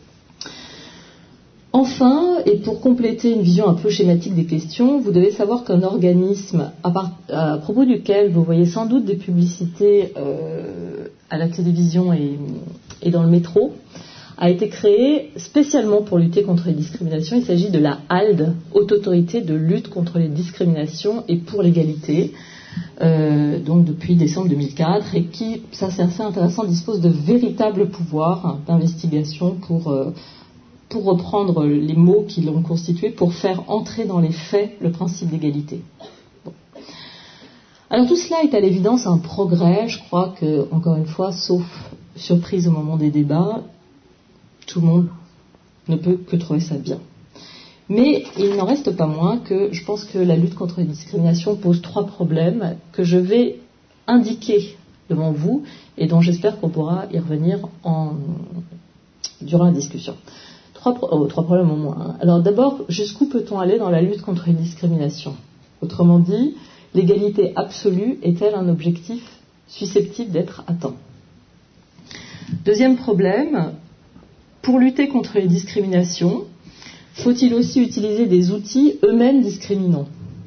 Enfin, et pour compléter une vision un peu schématique des questions, vous devez savoir qu'un organisme à, part, à propos duquel vous voyez sans doute des publicités euh, à la télévision et, et dans le métro, a été créé spécialement pour lutter contre les discriminations. Il s'agit de la H A L D, Haute Autorité de lutte contre les discriminations et pour l'égalité, euh, donc depuis décembre deux mille quatre, et qui, ça c'est assez intéressant, dispose de véritables pouvoirs hein, d'investigation pour, euh, pour reprendre les mots qui l'ont constitué, pour faire entrer dans les faits le principe d'égalité. Bon. Alors tout cela est à l'évidence un progrès, je crois que, encore une fois, sauf surprise au moment des débats, tout le monde ne peut que trouver ça bien. Mais il n'en reste pas moins que je pense que la lutte contre les discriminations pose trois problèmes que je vais indiquer devant vous et dont j'espère qu'on pourra y revenir en, durant la discussion. Trois, oh, trois problèmes au moins. Hein. Alors d'abord, jusqu'où peut-on aller dans la lutte contre les discriminations ? Autrement dit, l'égalité absolue est-elle un objectif susceptible d'être atteint ? Deuxième problème, pour lutter contre les discriminations, faut-il aussi utiliser des outils eux-mêmes discriminants ?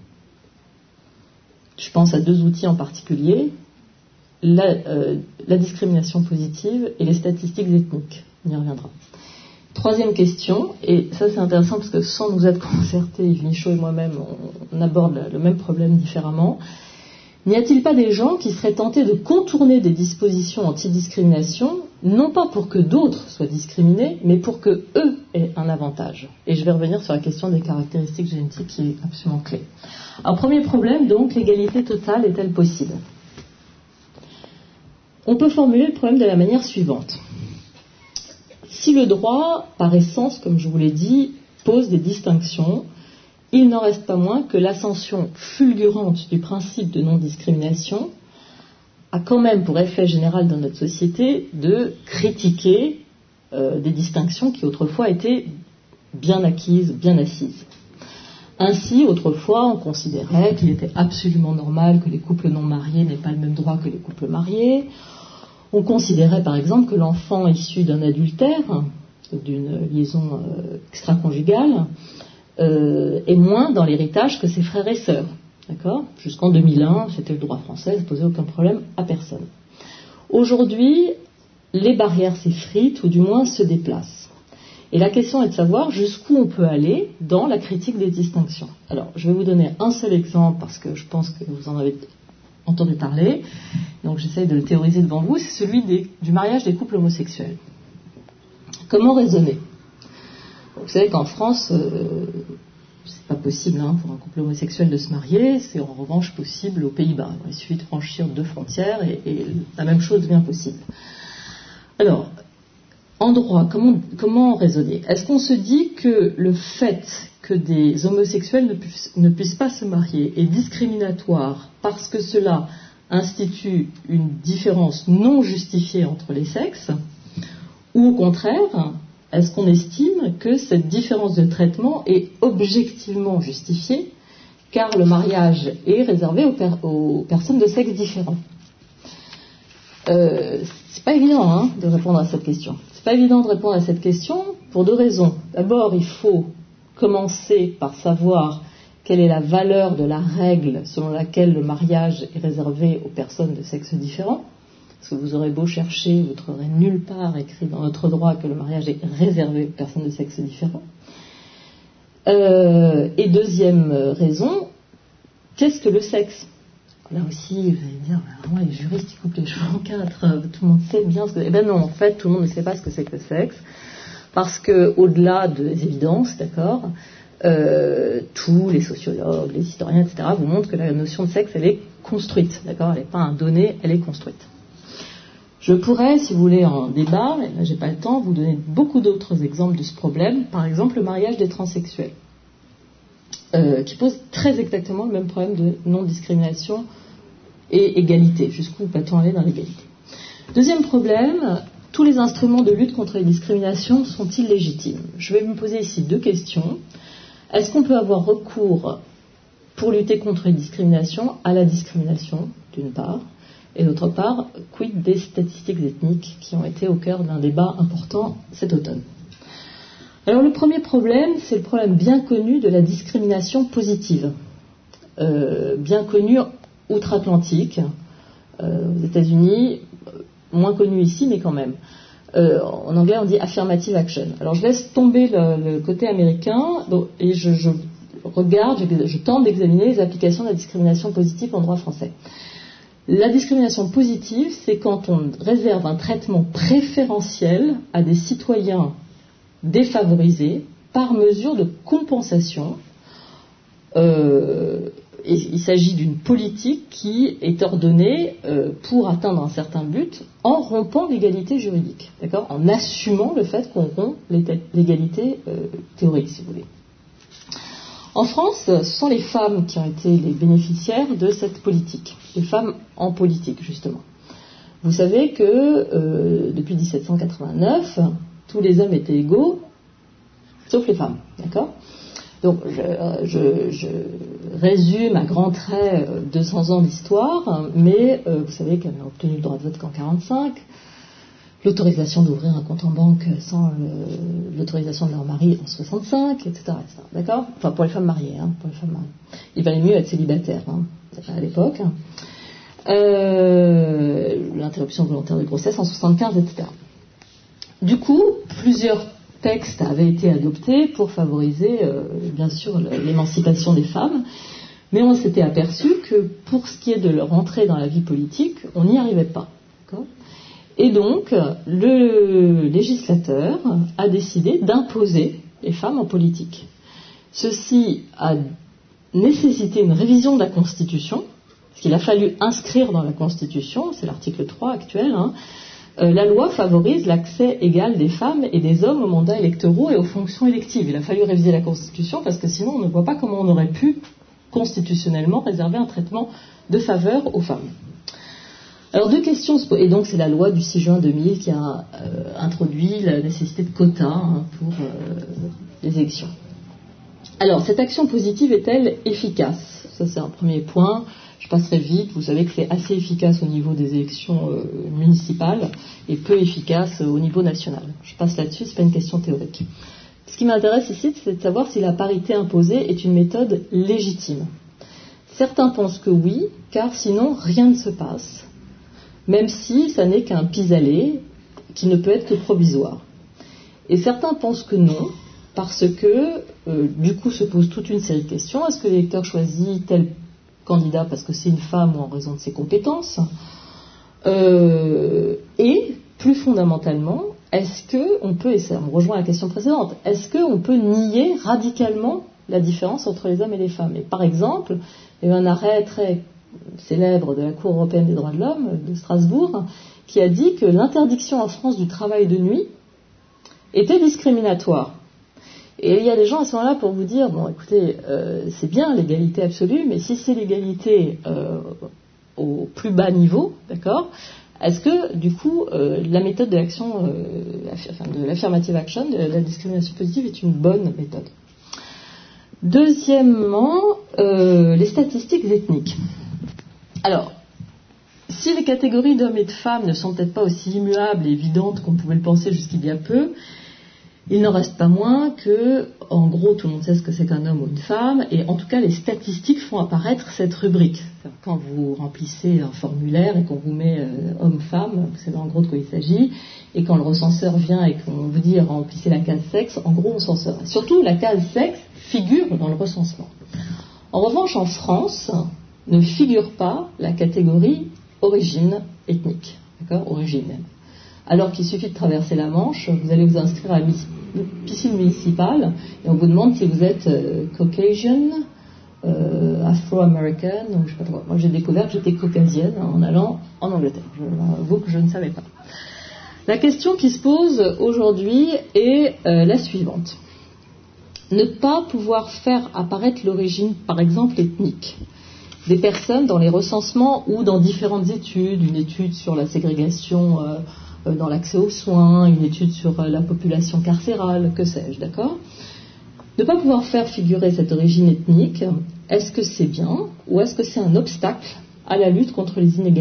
Je pense à deux outils en particulier, la, euh, la discrimination positive et les statistiques ethniques. On y reviendra. Troisième question, et ça c'est intéressant parce que sans nous être concertés, Yves Michaud et moi-même, on, on aborde le même problème différemment. N'y a-t-il pas des gens qui seraient tentés de contourner des dispositions antidiscrimination, non pas pour que d'autres soient discriminés, mais pour que eux aient un avantage? Et je vais revenir sur la question des caractéristiques génétiques qui est absolument clé. Alors, premier problème, donc, l'égalité totale est-elle possible? On peut formuler le problème de la manière suivante. Si le droit, par essence, comme je vous l'ai dit, pose des distinctions, il n'en reste pas moins que l'ascension fulgurante du principe de non-discrimination a quand même pour effet général dans notre société de critiquer euh, des distinctions qui autrefois étaient bien acquises, bien assises. Ainsi, autrefois, on considérait qu'il était absolument normal que les couples non mariés n'aient pas le même droit que les couples mariés. On considérait par exemple que l'enfant issu d'un adultère, d'une liaison euh, extra-conjugale, euh, est moins dans l'héritage que ses frères et sœurs. D'accord ? Jusqu'en deux mille un, c'était le droit français, ça ne posait aucun problème à personne. Aujourd'hui, les barrières s'effritent, ou du moins se déplacent. Et la question est de savoir jusqu'où on peut aller dans la critique des distinctions. Alors, je vais vous donner un seul exemple, parce que je pense que vous en avez entendu parler, donc j'essaye de le théoriser devant vous, c'est celui des, du mariage des couples homosexuels. Comment raisonner ? Vous savez qu'en France, euh, c'est pas possible hein, pour un couple homosexuel de se marier, c'est en revanche possible aux Pays-Bas. Il suffit de franchir deux frontières et, et la même chose devient possible. Alors, en droit, comment, comment raisonner ? Est-ce qu'on se dit que le fait que des homosexuels ne puissent, ne puissent pas se marier est discriminatoire parce que cela institue une différence non justifiée entre les sexes ? Ou au contraire, est-ce qu'on estime que cette différence de traitement est objectivement justifiée car le mariage est réservé aux, per- aux personnes de sexe différent ? euh, C'est pas évident hein, de répondre à cette question. C'est pas évident de répondre à cette question pour deux raisons. D'abord, il faut commencer par savoir quelle est la valeur de la règle selon laquelle le mariage est réservé aux personnes de sexe différent. Parce que vous aurez beau chercher, vous ne trouverez nulle part écrit dans notre droit que le mariage est réservé aux personnes de sexe différent. Euh, et deuxième raison, qu'est-ce que le sexe ? Là aussi, vous allez me dire, bah, ouais, les juristes ils coupent les cheveux en quatre, tout le monde sait bien ce que... Eh bien non, en fait, tout le monde ne sait pas ce que c'est que le sexe, parce que au-delà des évidences, d'accord, euh, tous les sociologues, les historiens, et cetera, vous montrent que la notion de sexe, elle est construite, d'accord, elle n'est pas un donné, elle est construite. Je pourrais, si vous voulez, en débat, et là j'ai pas le temps, vous donner beaucoup d'autres exemples de ce problème, par exemple le mariage des transsexuels, euh, qui pose très exactement le même problème de non-discrimination et égalité. Jusqu'où peut-on aller dans l'égalité ? Deuxième problème, tous les instruments de lutte contre les discriminations sont-ils légitimes ? Je vais me poser ici deux questions. Est-ce qu'on peut avoir recours, pour lutter contre les discriminations, à la discrimination, d'une part ? Et d'autre part, quid des statistiques ethniques qui ont été au cœur d'un débat important cet automne. Alors le premier problème, c'est le problème bien connu de la discrimination positive, euh, bien connu outre-Atlantique, euh, aux États-Unis, moins connu ici, mais quand même. Euh, en anglais, on dit affirmative action. Alors je laisse tomber le, le côté américain donc, et je, je regarde, je, je tente d'examiner les applications de la discrimination positive en droit français. La discrimination positive, c'est quand on réserve un traitement préférentiel à des citoyens défavorisés par mesure de compensation. Euh, et il s'agit d'une politique qui est ordonnée euh, pour atteindre un certain but en rompant l'égalité juridique, d'accord, en assumant le fait qu'on rompt l'égalité euh, théorique, si vous voulez. En France, ce sont les femmes qui ont été les bénéficiaires de cette politique, les femmes en politique, justement. Vous savez que euh, depuis dix-sept cent quatre-vingt-neuf, tous les hommes étaient égaux, sauf les femmes, d'accord ? Donc, je, je, je résume à grands traits deux cents ans d'histoire, mais euh, vous savez qu'elles ont obtenu le droit de vote qu'en quarante-cinq, l'autorisation d'ouvrir un compte en banque sans le, l'autorisation de leur mari en soixante-cinq, et cetera, et cetera. D'accord ? Enfin, pour les femmes mariées, hein, pour les femmes mariées. Il valait mieux être célibataire hein, à l'époque. Euh, l'interruption volontaire de grossesse en soixante-quinze, et cetera. Du coup, plusieurs textes avaient été adoptés pour favoriser, euh, bien sûr, l'émancipation des femmes. Mais on s'était aperçu que pour ce qui est de leur entrée dans la vie politique, on n'y arrivait pas. D'accord ? Et donc, le législateur a décidé d'imposer les femmes en politique. Ceci a nécessité une révision de la Constitution, parce qu'il a fallu inscrire dans la Constitution, c'est l'article trois actuel, hein, euh, la loi favorise l'accès égal des femmes et des hommes aux mandats électoraux et aux fonctions électives. Il a fallu réviser la Constitution parce que sinon on ne voit pas comment on aurait pu constitutionnellement réserver un traitement de faveur aux femmes. Alors deux questions se posent, et donc c'est la loi du six juin deux mille qui a euh, introduit la nécessité de quotas hein, pour euh, les élections. Alors cette action positive est-elle efficace ? Ça c'est un premier point, je passerai vite, vous savez que c'est assez efficace au niveau des élections euh, municipales et peu efficace au niveau national. Je passe là-dessus, c'est pas une question théorique. Ce qui m'intéresse ici, c'est de savoir si la parité imposée est une méthode légitime. Certains pensent que oui, car sinon rien ne se passe, même si ça n'est qu'un pis-aller qui ne peut être que provisoire. Et certains pensent que non, parce que euh, du coup se pose toute une série de questions. Est-ce que l'électeur choisit tel candidat parce que c'est une femme ou en raison de ses compétences ? euh, Et plus fondamentalement, est-ce qu'on peut, et ça me rejoint à la question précédente, est-ce qu'on peut nier radicalement la différence entre les hommes et les femmes ? Et par exemple, il y a eu un arrêt très célèbre de la Cour européenne des droits de l'homme de Strasbourg qui a dit que l'interdiction en France du travail de nuit était discriminatoire. Et il y a des gens à ce moment-là pour vous dire, bon écoutez, euh, c'est bien l'égalité absolue, mais si c'est l'égalité euh, au plus bas niveau, d'accord, est-ce que du coup euh, la méthode de l'action, euh, enfin, de l'affirmative action, de la discrimination positive est une bonne méthode ? Deuxièmement, euh, les statistiques ethniques. Alors, si les catégories d'hommes et de femmes ne sont peut-être pas aussi immuables et évidentes qu'on pouvait le penser jusqu'il y a peu, il n'en reste pas moins que, en gros, tout le monde sait ce que c'est qu'un homme ou une femme, et en tout cas, les statistiques font apparaître cette rubrique. Quand vous remplissez un formulaire et qu'on vous met euh, homme-femme, c'est en gros de quoi il s'agit, et quand le recenseur vient et qu'on vous dit remplissez la case sexe, en gros, on s'en sort. Surtout, la case sexe figure dans le recensement. En revanche, en France, ne figure pas la catégorie origine ethnique, d'accord, origine même. Alors qu'il suffit de traverser la Manche, vous allez vous inscrire à la piscine municipale et on vous demande si vous êtes euh, Caucasian, euh, Afro-American, ou je sais pas trop. Moi j'ai découvert que j'étais caucasienne en allant en Angleterre. Je avoue que je ne savais pas. La question qui se pose aujourd'hui est euh, la suivante. Ne pas pouvoir faire apparaître l'origine, par exemple, ethnique des personnes dans les recensements ou dans différentes études, une étude sur la ségrégation euh, euh, dans l'accès aux soins, une étude sur euh, la population carcérale, que sais-je, d'accord ? Ne pas pouvoir faire figurer cette origine ethnique, est-ce que c'est bien ou est-ce que c'est un obstacle à la lutte contre les inégalités ?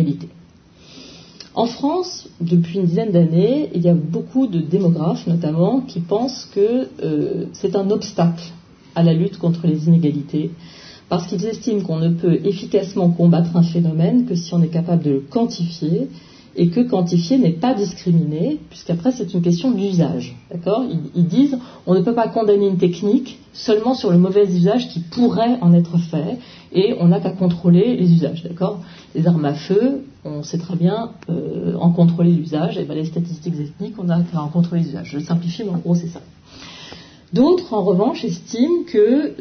En France, depuis une dizaine d'années, il y a beaucoup de démographes notamment qui pensent que euh, c'est un obstacle à la lutte contre les inégalités, parce qu'ils estiment qu'on ne peut efficacement combattre un phénomène que si on est capable de le quantifier, et que quantifier n'est pas discriminer, puisqu'après c'est une question d'usage. D'accord ? ils, ils disent on ne peut pas condamner une technique seulement sur le mauvais usage qui pourrait en être fait, et on n'a qu'à contrôler les usages. D'accord ? Les armes à feu, on sait très bien euh, en contrôler l'usage, et bien les statistiques ethniques, on n'a qu'à en contrôler l'usage. Je simplifie, mais en gros c'est ça. D'autres, en revanche, estiment que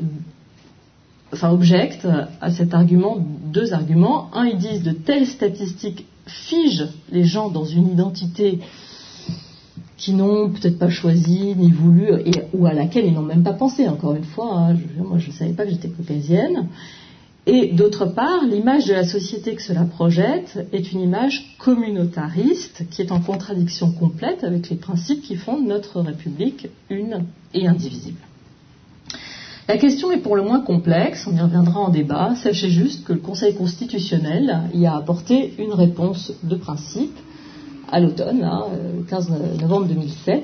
enfin objectent à cet argument deux arguments. Un, ils disent de telles statistiques figent les gens dans une identité qui n'ont peut-être pas choisi ni voulu et, ou à laquelle ils n'ont même pas pensé. Encore une fois, hein, je, moi je ne savais pas que j'étais caucasienne. Et d'autre part, l'image de la société que cela projette est une image communautariste qui est en contradiction complète avec les principes qui fondent notre République une et indivisible. La question est pour le moins complexe, on y reviendra en débat. Sachez juste que le Conseil constitutionnel y a apporté une réponse de principe à l'automne, là, le quinze novembre deux mille sept,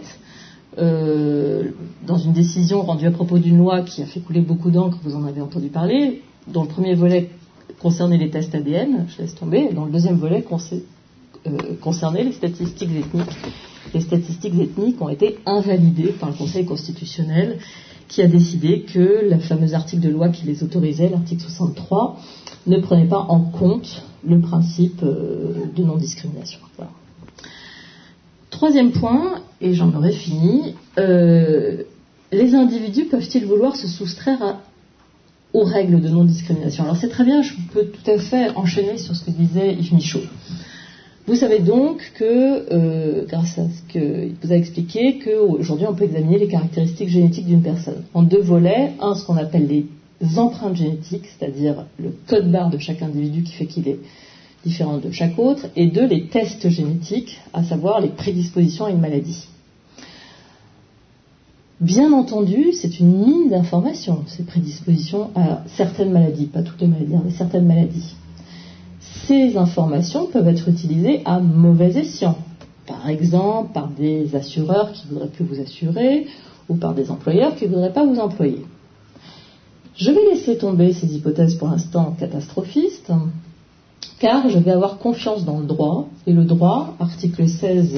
euh, dans une décision rendue à propos d'une loi qui a fait couler beaucoup d'encre, vous en avez entendu parler, dont le premier volet concernait les tests A D N, je laisse tomber, et dont le deuxième volet concernait, euh, concernait les statistiques ethniques. Les statistiques ethniques ont été invalidées par le Conseil constitutionnel. qui a décidé que le fameux article de loi qui les autorisait, l'article soixante-trois, ne prenait pas en compte le principe de non-discrimination. Voilà. Troisième point, et j'en aurai fini, euh, les individus peuvent-ils vouloir se soustraire à, aux règles de non-discrimination? Alors c'est très bien, je peux tout à fait enchaîner sur ce que disait Yves Michaud. Vous savez donc que, euh, grâce à ce qu'il vous a expliqué, qu'aujourd'hui on peut examiner les caractéristiques génétiques d'une personne en deux volets. Un, ce qu'on appelle les empreintes génétiques, c'est-à-dire le code barre de chaque individu qui fait qu'il est différent de chaque autre, et deux, les tests génétiques, à savoir les prédispositions à une maladie. Bien entendu, c'est une mine d'informations, ces prédispositions à certaines maladies, pas toutes les maladies, mais certaines maladies. Ces informations peuvent être utilisées à mauvais escient, par exemple par des assureurs qui ne voudraient plus vous assurer, ou par des employeurs qui ne voudraient pas vous employer. Je vais laisser tomber ces hypothèses pour l'instant catastrophistes, car je vais avoir confiance dans le droit, et le droit, article seize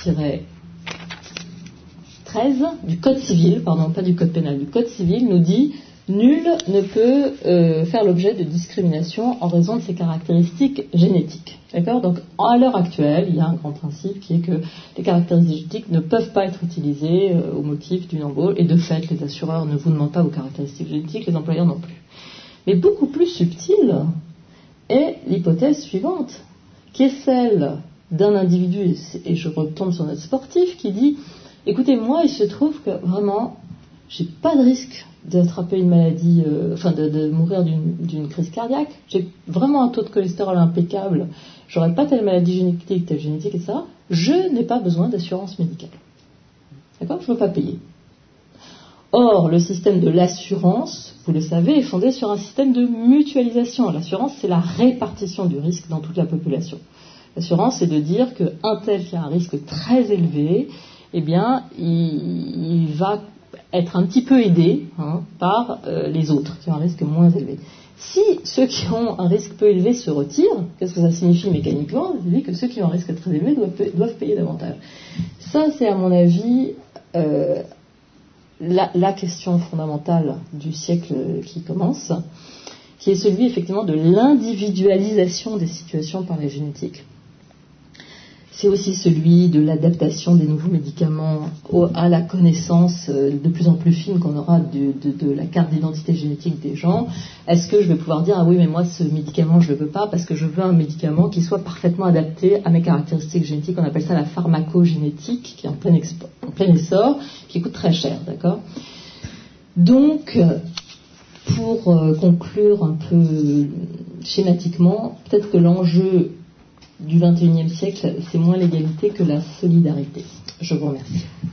treize du Code civil, pardon, pas du Code pénal, du Code civil, nous dit « Nul ne peut euh, faire l'objet de discrimination en raison de ses caractéristiques génétiques ». D'accord ? Donc, à l'heure actuelle, il y a un grand principe qui est que les caractéristiques génétiques ne peuvent pas être utilisées euh, au motif d'une embauche, et de fait, les assureurs ne vous demandent pas vos caractéristiques génétiques, les employeurs non plus. Mais beaucoup plus subtil est l'hypothèse suivante, qui est celle d'un individu, et je retombe sur notre sportif, qui dit « Écoutez, moi, il se trouve que vraiment, j'ai pas de risque d'attraper une maladie, euh, enfin de, de mourir d'une, d'une crise cardiaque, j'ai vraiment un taux de cholestérol impeccable, j'aurais pas telle maladie génétique, telle génétique, et cetera. Je n'ai pas besoin d'assurance médicale. D'accord ? Je ne veux pas payer. » Or, le système de l'assurance, vous le savez, est fondé sur un système de mutualisation. L'assurance, c'est la répartition du risque dans toute la population. L'assurance, c'est de dire qu'un tel qui a un risque très élevé, eh bien, il, il va être un petit peu aidé hein, par euh, les autres qui ont un risque moins élevé. Si ceux qui ont un risque peu élevé se retirent, qu'est-ce que ça signifie mécaniquement ? Ça signifie que ceux qui ont un risque très élevé doivent, doivent payer davantage. Ça, c'est à mon avis euh, la, la question fondamentale du siècle qui commence, qui est celui effectivement de l'individualisation des situations par la génétique. C'est aussi celui de l'adaptation des nouveaux médicaments à la connaissance de plus en plus fine qu'on aura de, de, de la carte d'identité génétique des gens. Est-ce que je vais pouvoir dire « Ah oui, mais moi, ce médicament, je ne le veux pas parce que je veux un médicament qui soit parfaitement adapté à mes caractéristiques génétiques ». On appelle ça la pharmacogénétique, qui est en plein, expo, en plein essor, qui coûte très cher, d'accord ? Donc, pour conclure un peu schématiquement, peut-être que l'enjeu du vingt et unième siècle, c'est moins l'égalité que la solidarité. Je vous remercie.